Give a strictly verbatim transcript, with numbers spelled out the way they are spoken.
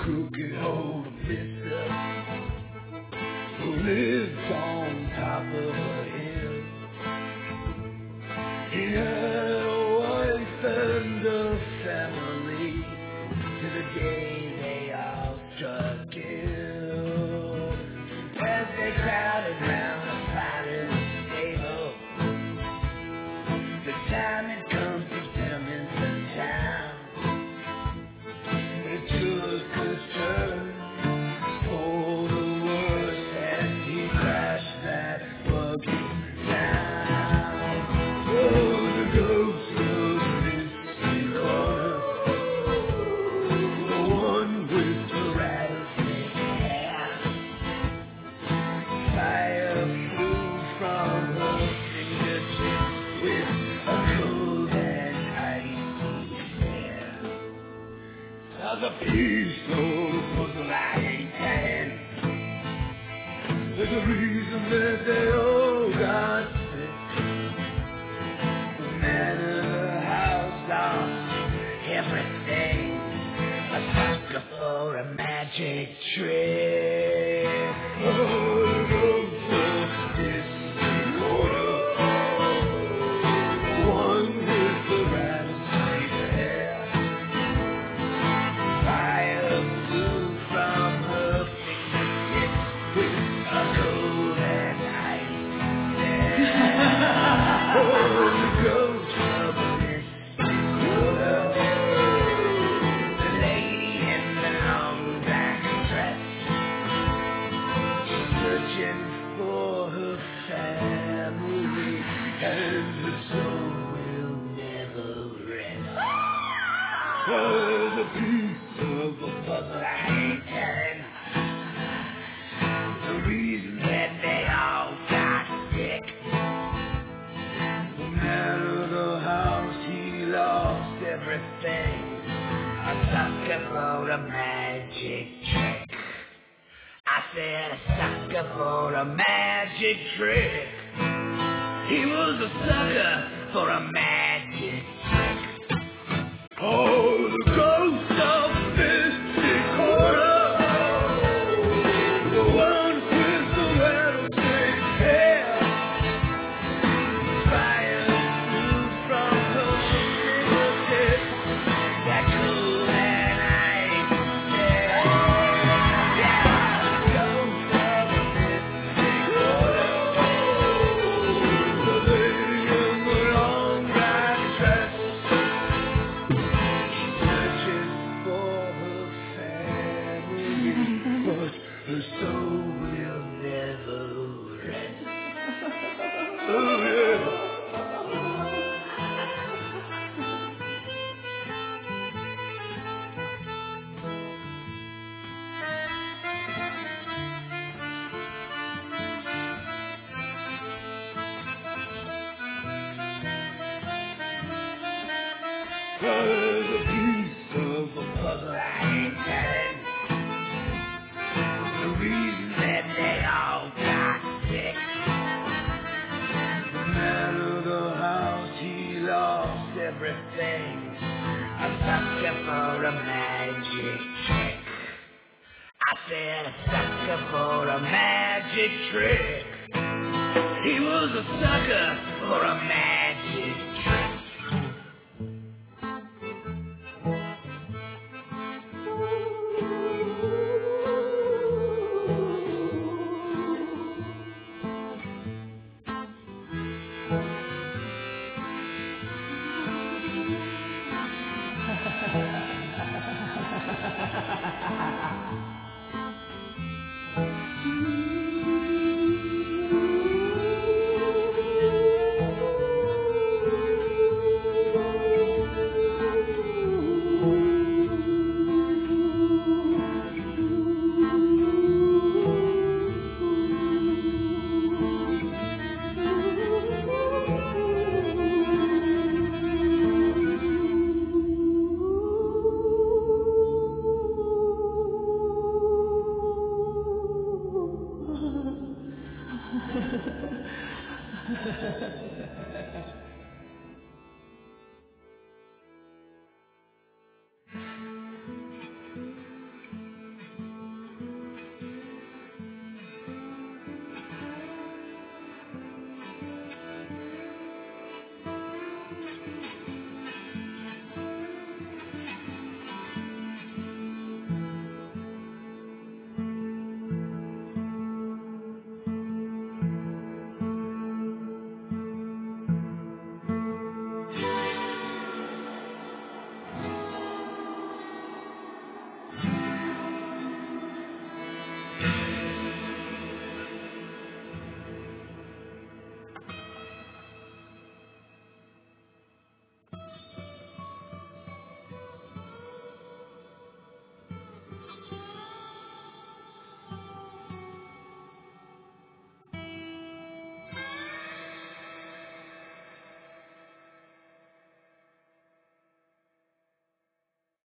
crooked old mister who lives on top of a hill. He had a wife and a family to the day they all struck ill. As they crowded round the fighter's stable, the time had come to send him into town. It took a turn for the worse as he crashed that buggy down. Oh, the ghost of Misty Corner, the one with the rattlesnake hair. Fire flew from her fingertips with a cold and icy stare. Now the peace was lying ten. There's a reason that they all got sick. The man in the house lost everything. A sucker for a magic trick. Oh, the ghost of Misty Corner, one with the rattlesnake hair. Fire flew from her fingertips with a cold and icy stare. Oh, the ghost of Misty Corner, the lady in the long black dress, searching for her family, and her soul will never rest. There's a piece of a puzzle I ain't telling. The reason that they all got sick. The man of the house, he lost everything. A sucker for a magic trick. I said a sucker for a magic trick. He was a sucker for a magic trick. Oh, the ghost of Misty Corner, the one with the rattlesnake hair. Fire flew from her fingertips, that cool and icy stare. Yeah, the ghost of Misty Corner, the lady in the long black dress, searching for her family, but her soul will never rest. Oh, yeah. There's a piece of a puzzle I ain't telling. The reason that they all got sick. The man of the house, he lost everything. A sucker for a magic trick. I said a sucker for a magic trick. He was a sucker for a magic